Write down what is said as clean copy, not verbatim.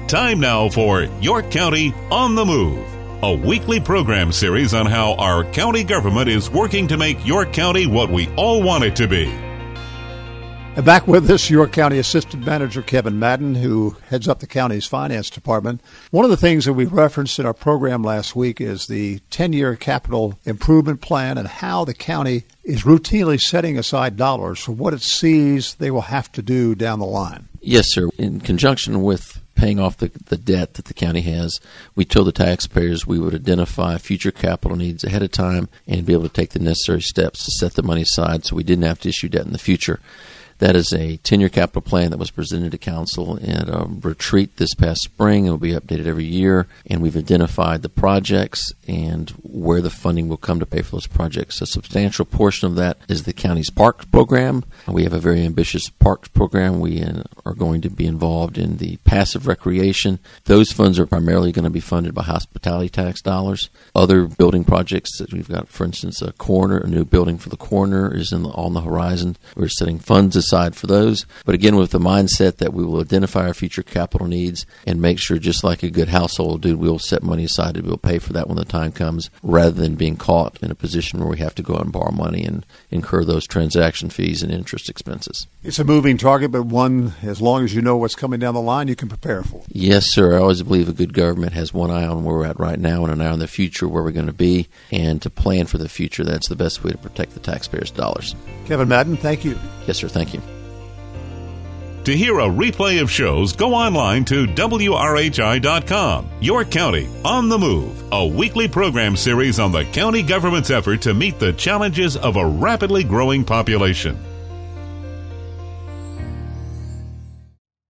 Time now for York County on the Move, a weekly program series on how our county government is working to make York County what we all want it to be. And back with us, York County Assistant Manager Kevin Madden, who heads up the county's finance department. One of the things that we referenced in our program last week is the 10-year capital improvement plan and how the county is routinely setting aside dollars for what it sees they will have to do down the line. Yes, sir. In conjunction with paying off the debt that the county has, we told the taxpayers we would identify future capital needs ahead of time and be able to take the necessary steps to set the money aside so we didn't have to issue debt in the future. That is a 10-year capital plan that was presented to council at a retreat this past spring. It will be updated every year, and we've identified the projects and where the funding will come to pay for those projects. A substantial portion of that is the county's parks program. We have a very ambitious parks program. We are going to be involved in the passive recreation. Those funds are primarily going to be funded by hospitality tax dollars. Other building projects that we've got, for instance, a new building for the coroner is on the horizon. We're setting funds aside for those, but again with the mindset that we will identify our future capital needs and make sure, just like a good household dude, we'll set money aside and we'll pay for that when the time comes, rather than being caught in a position where we have to go out and borrow money and incur those transaction fees and interest expenses. It's a moving target, but one, as long as you know what's coming down the line, you can prepare for it. Yes, sir. I always believe a good government has one eye on where we're at right now and an eye on the future, where we're going to be, and to plan for the future. That's the best way to protect the taxpayers' dollars. Kevin Madden, thank you. Yes, sir. Thank you. To hear a replay of shows, go online to WRHI.com. York County on the Move, a weekly program series on the county government's effort to meet the challenges of a rapidly growing population.